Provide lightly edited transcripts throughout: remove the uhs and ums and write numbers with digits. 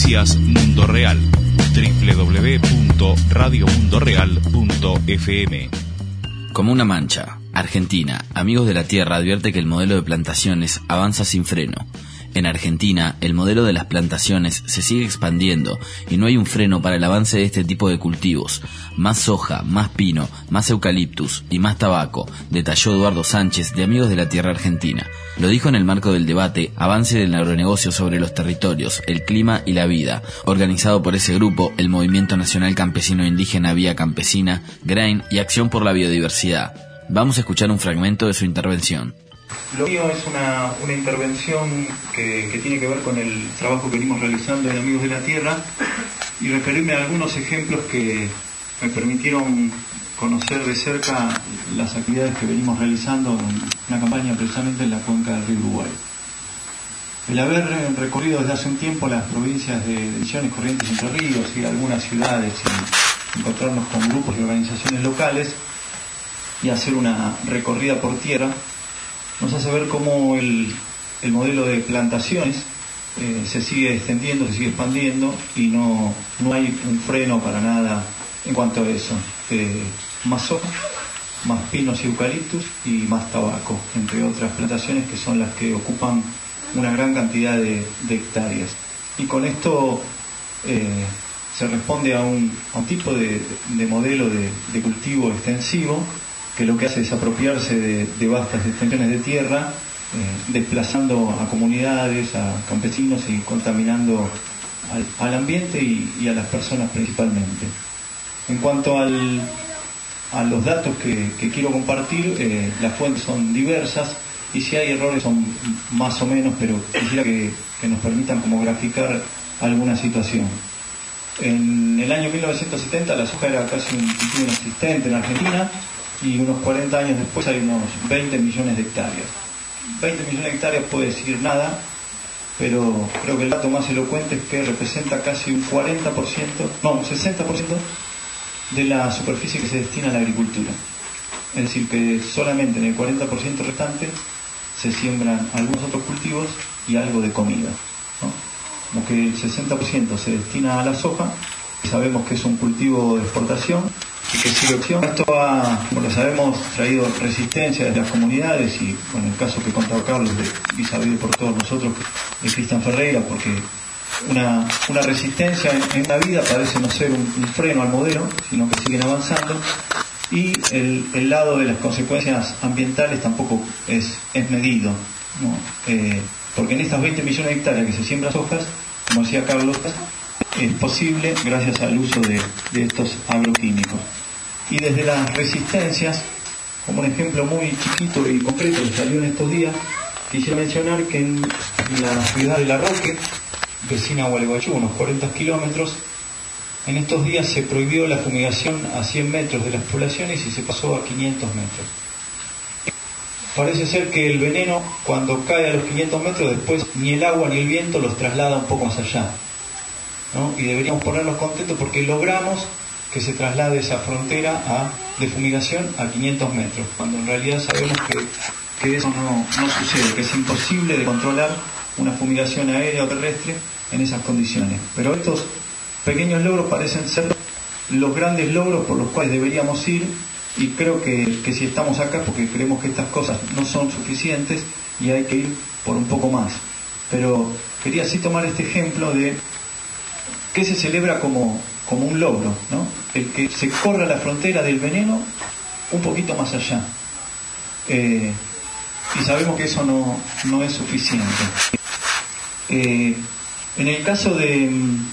Noticias Mundo Real. www.radiomundoreal.fm. Como una mancha, Argentina, Amigos de la Tierra advierte que el modelo de plantaciones avanza sin freno. En Argentina, el modelo de las plantaciones se sigue expandiendo y no hay un freno para el avance de este tipo de cultivos. Más soja, más pino, más eucaliptus y más tabaco, detalló Eduardo Sánchez de Amigos de la Tierra Argentina. Lo dijo en el marco del debate Avance del agronegocio sobre los territorios, el clima y la vida, organizado por ese grupo, el Movimiento Nacional Campesino Indígena Vía Campesina, GRAIN y Acción por la Biodiversidad. Vamos a escuchar un fragmento de su intervención. Lo mío es una intervención que tiene que ver con el trabajo que venimos realizando en Amigos de la Tierra y referirme a algunos ejemplos que me permitieron conocer de cerca las actividades que venimos realizando en una campaña precisamente en la cuenca del río Uruguay. El haber recorrido desde hace un tiempo las provincias de Misiones, Corrientes y Entre Ríos y algunas ciudades y encontrarnos con grupos y organizaciones locales y hacer una recorrida por tierra nos hace ver cómo el modelo de plantaciones se sigue extendiendo, se sigue expandiendo y no hay un freno para nada en cuanto a eso. Más soja, más pinos y eucaliptus y más tabaco, entre otras plantaciones que son las que ocupan una gran cantidad de hectáreas. Y con esto se responde a un tipo de modelo de cultivo extensivo que lo que hace es apropiarse de vastas extensiones de tierra, desplazando a comunidades, a campesinos y contaminando al ambiente y a las personas principalmente. En cuanto a los datos que quiero compartir, las fuentes son diversas y si hay errores son más o menos, pero quisiera que nos permitan como graficar alguna situación. En el año 1970 la soja era casi un cultivo inexistente en Argentina, y unos 40 años después hay unos 20 millones de hectáreas. 20 millones de hectáreas puede decir nada, pero creo que el dato más elocuente es que representa casi un 60% de la superficie que se destina a la agricultura. Es decir, que solamente en el 40% restante se siembran algunos otros cultivos y algo de comida, ¿no? Como que el 60% se destina a la soja, sabemos que es un cultivo de exportación, y que sigue opción. Esto ha, como lo sabemos, traído resistencia de las comunidades y, bueno, el caso que contaba Carlos y sabido por todos nosotros de Cristian Ferreira, porque una resistencia en la vida parece no ser un freno al modelo, sino que siguen avanzando, y el lado de las consecuencias ambientales tampoco es medido, ¿no? Porque en estas 20 millones de hectáreas que se siembran sojas, como decía Carlos, es posible gracias al uso de estos agroquímicos. Y desde las resistencias, como un ejemplo muy chiquito y concreto que salió en estos días, quisiera mencionar que en la ciudad de La Roque, vecina a Gualeguaychú, unos 40 kilómetros, en estos días se prohibió la fumigación a 100 metros de las poblaciones y se pasó a 500 metros. Parece ser que el veneno, cuando cae a los 500 metros, después ni el agua ni el viento los traslada un poco más allá, ¿no? Y deberíamos ponernos contentos porque logramos que se traslade esa frontera de fumigación a 500 metros, cuando en realidad sabemos que eso no sucede, que es imposible de controlar una fumigación aérea o terrestre en esas condiciones. Pero estos pequeños logros parecen ser los grandes logros por los cuales deberíamos ir, y creo que si estamos acá porque creemos que estas cosas no son suficientes y hay que ir por un poco más. Pero quería así tomar este ejemplo de que se celebra como un logro, ¿no? El que se corra la frontera del veneno un poquito más allá. Y sabemos que eso no es suficiente. En el caso de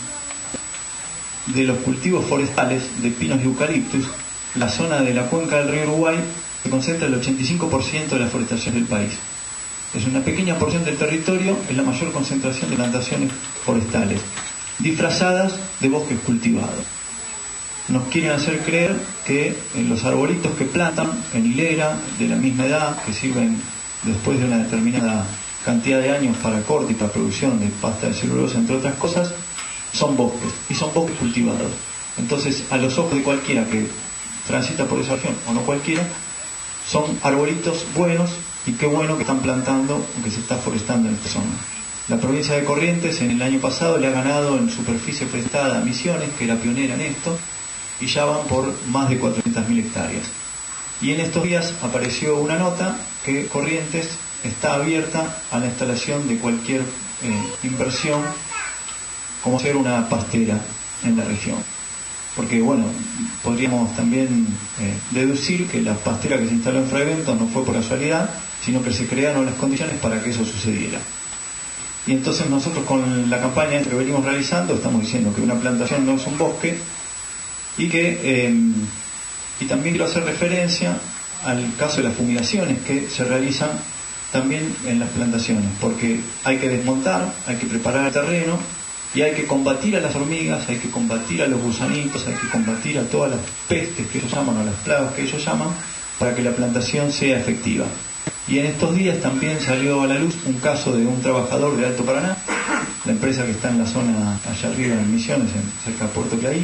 los cultivos forestales de pinos y eucaliptus, la zona de la cuenca del río Uruguay se concentra el 85% de la forestación del país. Es una pequeña porción del territorio, es la mayor concentración de plantaciones forestales, disfrazadas de bosques cultivados. Nos quieren hacer creer que los arbolitos que plantan en hilera, de la misma edad, que sirven después de una determinada cantidad de años para corte y para producción de pasta de celulosa, entre otras cosas, son bosques, y son bosques cultivados. Entonces, a los ojos de cualquiera que transita por esa región, o no cualquiera, son arbolitos buenos, y qué bueno que están plantando o que se está forestando en esta zona. La provincia de Corrientes en el año pasado le ha ganado en superficie prestada a Misiones, que era pionera en esto, y ya van por más de 400.000 hectáreas. Y en estos días apareció una nota que Corrientes está abierta a la instalación de cualquier inversión, como ser una pastera en la región. Porque, bueno, podríamos también deducir que la pastera que se instaló en Fragmentos no fue por casualidad, sino que se crearon las condiciones para que eso sucediera. Y entonces nosotros con la campaña que venimos realizando estamos diciendo que una plantación no es un bosque y que y también quiero hacer referencia al caso de las fumigaciones que se realizan también en las plantaciones, porque hay que desmontar, hay que preparar el terreno y hay que combatir a las hormigas, hay que combatir a los gusanitos, hay que combatir a todas las pestes que ellos llaman o las plagas que ellos llaman para que la plantación sea efectiva. Y en estos días también salió a la luz un caso de un trabajador de Alto Paraná, la empresa que está en la zona allá arriba en Misiones, cerca de Puerto Clay,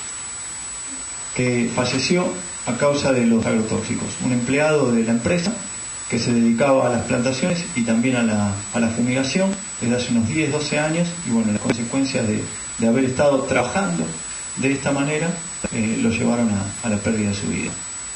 que falleció a causa de los agrotóxicos. Un empleado de la empresa que se dedicaba a las plantaciones y también a la fumigación desde hace unos 10, 12 años, y bueno, las consecuencias de haber estado trabajando de esta manera lo llevaron a la pérdida de su vida.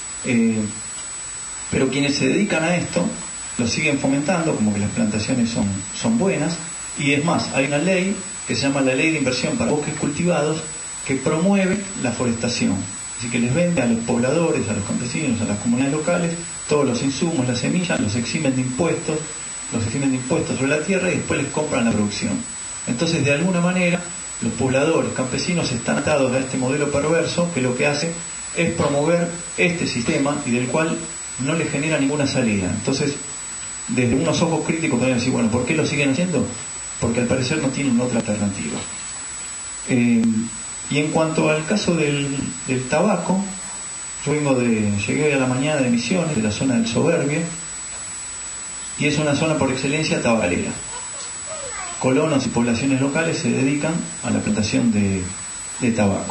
Pero quienes se dedican a esto lo siguen fomentando, como que las plantaciones son buenas, y es más, hay una ley que se llama la Ley de Inversión para Bosques Cultivados que promueve la forestación, así que les vende a los pobladores, a los campesinos, a las comunidades locales todos los insumos, las semillas, los eximen de impuestos sobre la tierra y después les compran la producción. Entonces, de alguna manera, los pobladores, campesinos están atados a este modelo perverso que lo que hace es promover este sistema y del cual no les genera ninguna salida. Entonces, desde unos ojos críticos podrían decir, bueno, ¿por qué lo siguen haciendo? Porque al parecer no tienen otra alternativa. Y en cuanto al caso del tabaco, yo llegué hoy a la mañana de Misiones, de la zona del Soberbio, y es una zona por excelencia tabacalera. Colonos y poblaciones locales se dedican a la plantación de tabaco.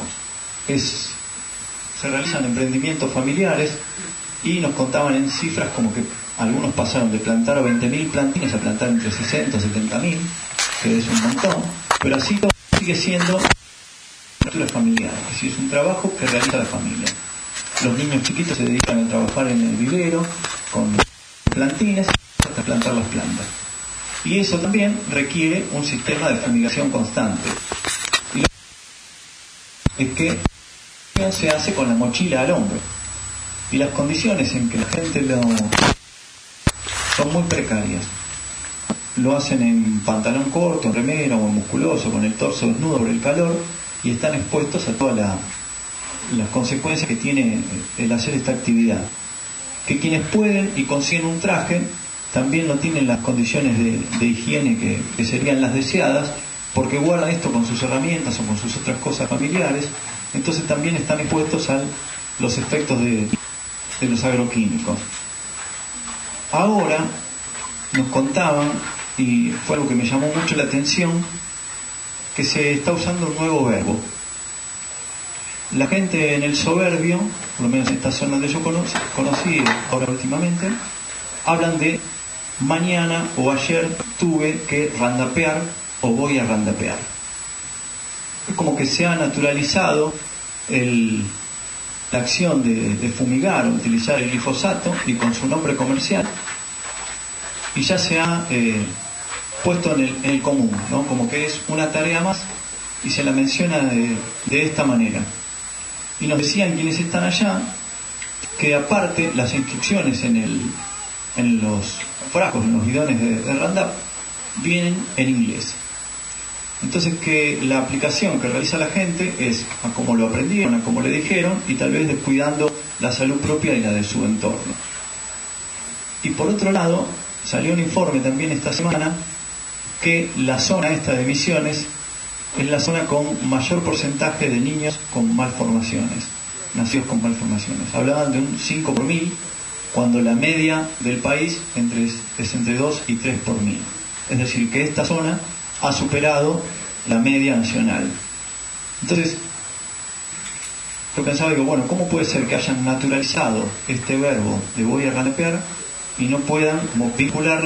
Se realizan emprendimientos familiares y nos contaban en cifras como que algunos pasaron de plantar 20.000 plantines a plantar entre 60 y 70.000, que es un montón, pero así todo sigue siendo una familiar, es decir, es un trabajo que realiza la familia. Los niños chiquitos se dedican a trabajar en el vivero con plantines hasta plantar las plantas. Y eso también requiere un sistema de fumigación constante. Y lo es que se hace con la mochila al hombro. Y las condiciones en que la gente son muy precarias. Lo hacen en pantalón corto, en remera o en musculoso, con el torso desnudo por el calor, y están expuestos a todas las consecuencias que tiene el hacer esta actividad. Que quienes pueden y consiguen un traje también no tienen las condiciones de higiene que serían las deseadas, porque guardan esto con sus herramientas o con sus otras cosas familiares, entonces también están expuestos a los efectos de los agroquímicos. Ahora nos contaban, y fue algo que me llamó mucho la atención, que se está usando un nuevo verbo. La gente en el Soberbio, por lo menos en esta zona donde yo conocí ahora últimamente, hablan de mañana o ayer tuve que randapear o voy a randapear. Es como que se ha naturalizado la acción de fumigar o utilizar el glifosato y con su nombre comercial, y ya se ha puesto en el común, ¿no? Como que es una tarea más y se la menciona de esta manera. Y nos decían quienes están allá que aparte las instrucciones en los frascos, en los bidones de Roundup, vienen en inglés. Entonces que la aplicación que realiza la gente es a como lo aprendieron, a como le dijeron, y tal vez descuidando la salud propia y la de su entorno. Y por otro lado, salió un informe también esta semana que la zona esta de Misiones es la zona con mayor porcentaje de niños con malformaciones, nacidos con malformaciones. Hablaban de un 5 por 1000, cuando la media del país es entre 2 y 3 por 1000. Es decir, que esta zona ha superado la media nacional. Entonces, yo pensaba, digo, bueno, ¿cómo puede ser que hayan naturalizado este verbo de voy a randapear y no puedan como vincularlo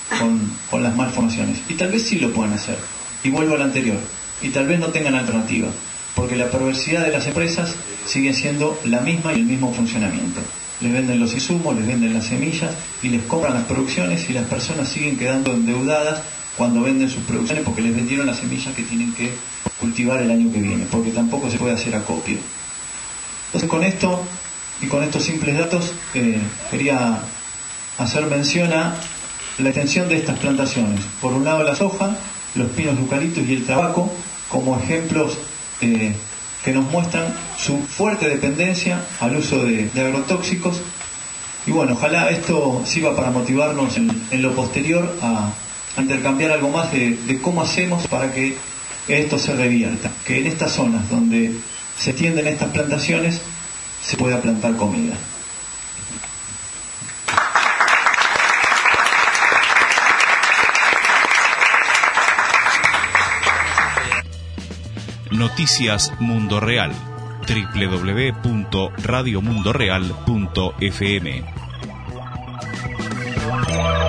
con las malformaciones. Y tal vez sí lo puedan hacer. Y vuelvo al anterior. Y tal vez no tengan alternativa. Porque la perversidad de las empresas sigue siendo la misma y el mismo funcionamiento. Les venden los insumos, les venden las semillas y les compran las producciones, y las personas siguen quedando endeudadas cuando venden sus producciones porque les vendieron las semillas que tienen que cultivar el año que viene, porque tampoco se puede hacer acopio. Entonces, con esto y con estos simples datos quería hacer mención a la extensión de estas plantaciones. Por un lado la soja, los pinos de eucaliptus y el tabaco como ejemplos que nos muestran su fuerte dependencia al uso de agrotóxicos. Y bueno, ojalá esto sirva para motivarnos en lo posterior a intercambiar algo más de cómo hacemos para que esto se revierta, que en estas zonas donde se tienden estas plantaciones se pueda plantar comida. Noticias Mundo Real, www.radiomundoreal.fm.